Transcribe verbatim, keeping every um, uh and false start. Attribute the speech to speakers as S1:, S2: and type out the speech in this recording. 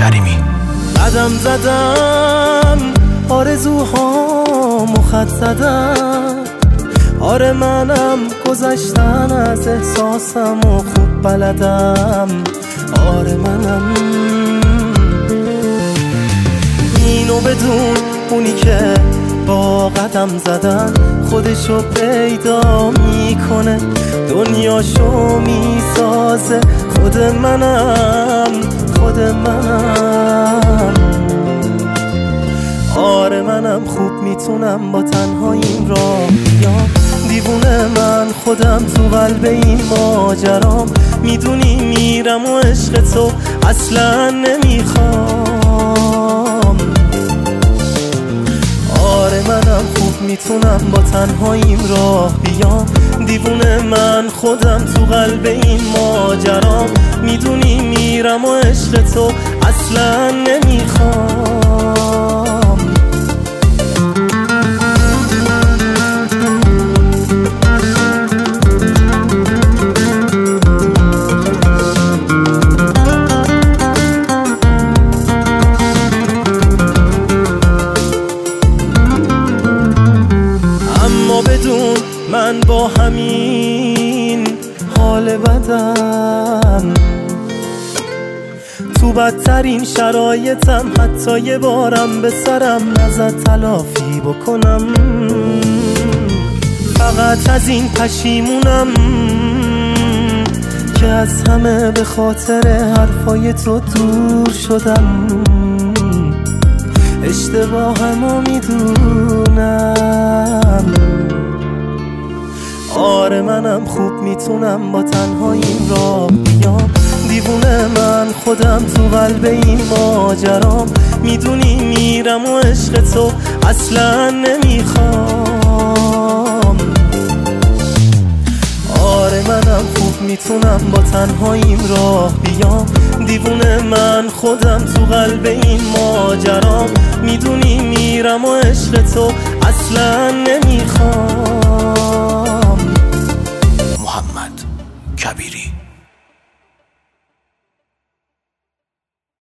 S1: کریمی.
S2: قدم زدم آرزوهامو خط زدم، آره منم گذشتن از احساسم و خوب بلدم، آره منم اینو بدون اونی که با قدم زدن خودشو پیدا میکنه، دنیاشو میسازه، خود منم خود منم آره منم خوب میتونم با تنهاییم راه بیام، دیوونه من خودم تو قلب این ماجرام، میدونی میرم و عشق تو اصلا نمیخوام، آره منم خوب میتونم با تنهاییم راه بیام، دیوونه من خودم تو قلب این ماجرام، میدونی میرم و عشق تو اصلا نمیخوام. اما بدون من با همین حال بدم تو بدترین شرایطم حتی یه بارم به سرم نزد تلافی بکنم، فقط از این پشیمونم که از همه به خاطر حرفای تو دور شدم، اشتباهمو میدونم، آره منم خوب میتونم با تنهاییم راه بیام، دیوونه من خودم تو قلب این ماجرام، میدونی میرم و عشق تو اصلا نمیخوام، آره منم خوب میتونم با تنهاییم راه بیام، دیوونه من خودم تو قلب این ماجرام، میدونی میرم و عشق تو اصلا نمیخوام.
S1: محمد کبیری.